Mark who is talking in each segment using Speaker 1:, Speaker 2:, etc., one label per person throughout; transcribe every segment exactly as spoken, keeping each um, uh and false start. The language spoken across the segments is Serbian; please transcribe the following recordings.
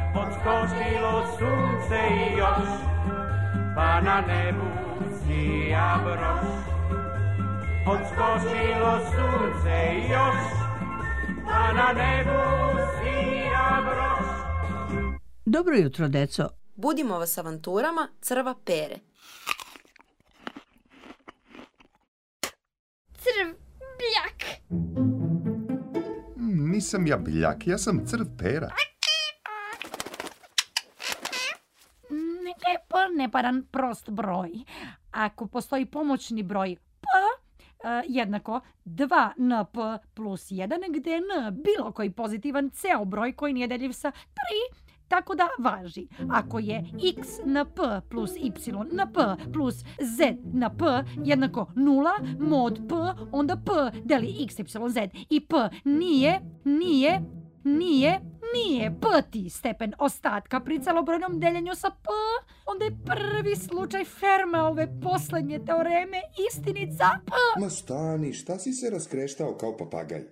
Speaker 1: Odskočilo sunce i još, pa na nebu sija broš. Odskočilo sunce i još, pa na nebu sija broš.
Speaker 2: Dobro jutro, deco.
Speaker 3: Budimo vas avanturama Crva Pere.
Speaker 4: Crv Bljak.
Speaker 5: Nisam ja Bljak, ja sam Crv Pera.
Speaker 6: P neparan prost broj. Ako postoji pomoćni broj P e, jednako dva N P plus jedan, gdje je N bilo koji pozitivan ceo broj koji nije deljiv sa tri, tako da važi. Ako je X na P plus Y na P plus Z na P jednako nula, mod P, onda P deli X, Y, Z i P nije, nije, nije, nije peti stepen ostatka pri celobrojnom deljenju sa P, onda je prvi slučaj Fermatove poslednje teoreme istinica P.
Speaker 7: Ma stani, šta si se raskreštao kao papagaj?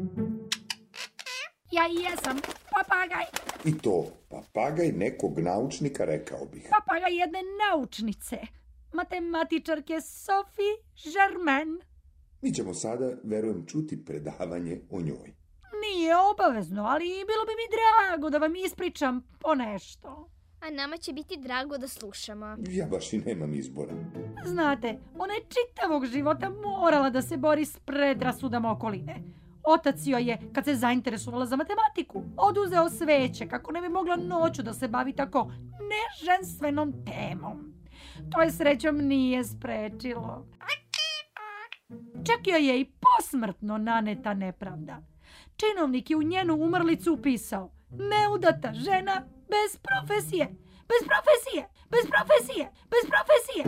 Speaker 6: Ja i jesam papagaj.
Speaker 7: I to, papagaj nekog naučnika, rekao bih.
Speaker 6: Papagaj jedne naučnice, matematičarke Sophie Germain.
Speaker 7: Mi ćemo sada, verujem, čuti predavanje o njoj.
Speaker 6: Nije obavezno, ali bilo bi mi drago da vam ispričam ponešto.
Speaker 4: A nama će biti drago da slušamo.
Speaker 7: Ja baš i nemam izbora.
Speaker 6: Znate, ona je čitavog života morala da se bori s predrasudama okoline. Otac joj je, kad se zainteresovala za matematiku, oduzeo sveće kako ne bi mogla noću da se bavi tako neženstvenom temom. To je srećom nije sprečilo. Čak joj je i posmrtno naneta nepravda. Činovnik je u njenu umrlicu upisao: neudata žena bez profesije, bez profesije, bez profesije, bez profesije.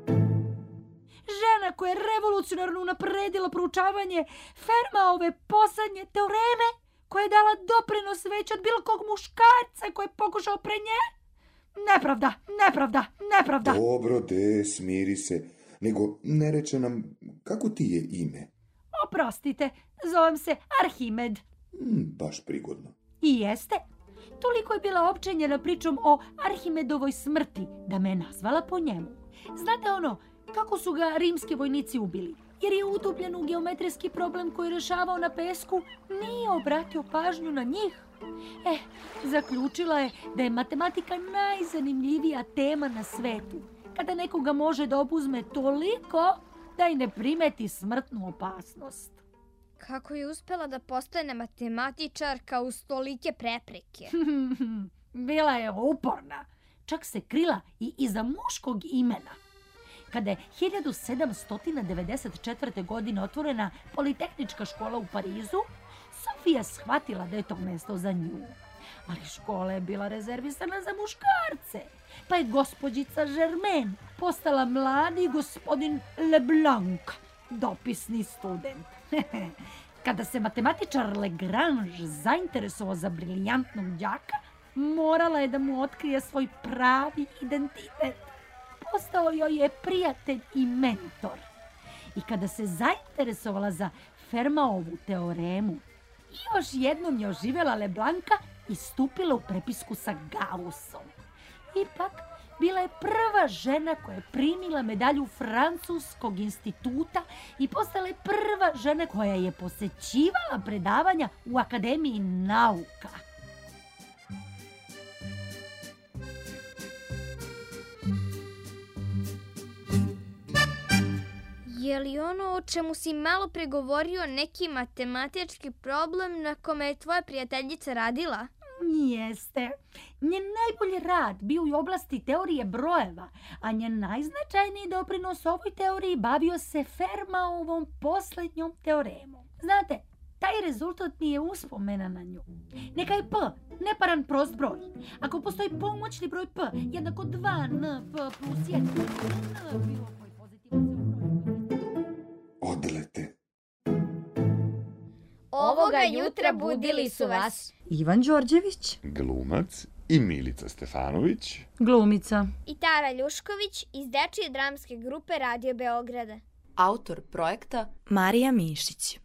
Speaker 6: Žena koja je revolucionarno unapredila proučavanje Fermatove poslednje teoreme, koja je dala doprinos veći od bilo kog muškarca koji je pokušao pre nje. Nepravda, nepravda, nepravda.
Speaker 7: Dobro, de, smiri se. Nego ne reče nam kako ti je ime.
Speaker 6: Oprostite, zovem se Arhimed.
Speaker 7: Hmm, baš prigodno.
Speaker 6: I jeste. Toliko je bila opčenjena pričom o Arhimedovoj smrti da me je nazvala po njemu. Znate ono, kako su ga rimski vojnici ubili? Jer je utopljen u geometrijski problem koji je rešavao na pesku, nije obratio pažnju na njih. Eh, zaključila je da je matematika najzanimljivija tema na svetu, kada nekoga može da obuzme toliko da i ne primeti smrtnu opasnost.
Speaker 4: Kako je uspela da postane matematičarka uz tolike prepreke?
Speaker 6: Bila je uporna. Čak se krila i iza muškog imena. Kada je hiljadu sedamsto devedeset četvrte. godine otvorena Politehnička škola u Parizu, Sofija shvatila da je to mesto za nju. Ali škola je bila rezervisana za muškarce, pa je gospođica Germain postala mladi gospodin Leblanc, dopisni student. Kada se matematičar Lagrange zainteresovao za briljantnog đaka, morala je da mu otkrije svoj pravi identitet. Postao joj je prijatelj i mentor. I kada se zainteresovala za Fermatovu teoremu, još jednom je oživjela Leblanca i stupila u prepisku sa Gaussom. Ipak, bila je prva žena koja je primila medalju Francuskog instituta i postala je prva žena koja je posećivala predavanja u Akademiji nauka.
Speaker 4: Je li ono o čemu si malo pregovorio neki matematički problem na kome je tvoja prijateljica radila?
Speaker 6: Jeste. Njen najbolji rad bio u oblasti teorije brojeva, a njen najznačajniji doprinos ovoj teoriji bavio se Fermatovom poslednjom teoremom. Znate, taj rezultat nije uspomena na nju. Neka je P neparan prost broj. Ako postoji pomoćni broj P jednako dva N P plus jedan, N bilo koji pozitivan broj.
Speaker 7: Odlete.
Speaker 4: Ovoga jutra budili su vas
Speaker 2: Ivan Đorđević,
Speaker 5: Glumac, i Milica Stefanović,
Speaker 2: glumica,
Speaker 4: i Tara Ljušković iz dečije dramske grupe Radio Beograda.
Speaker 3: Autor projekta
Speaker 2: Marija Mišić.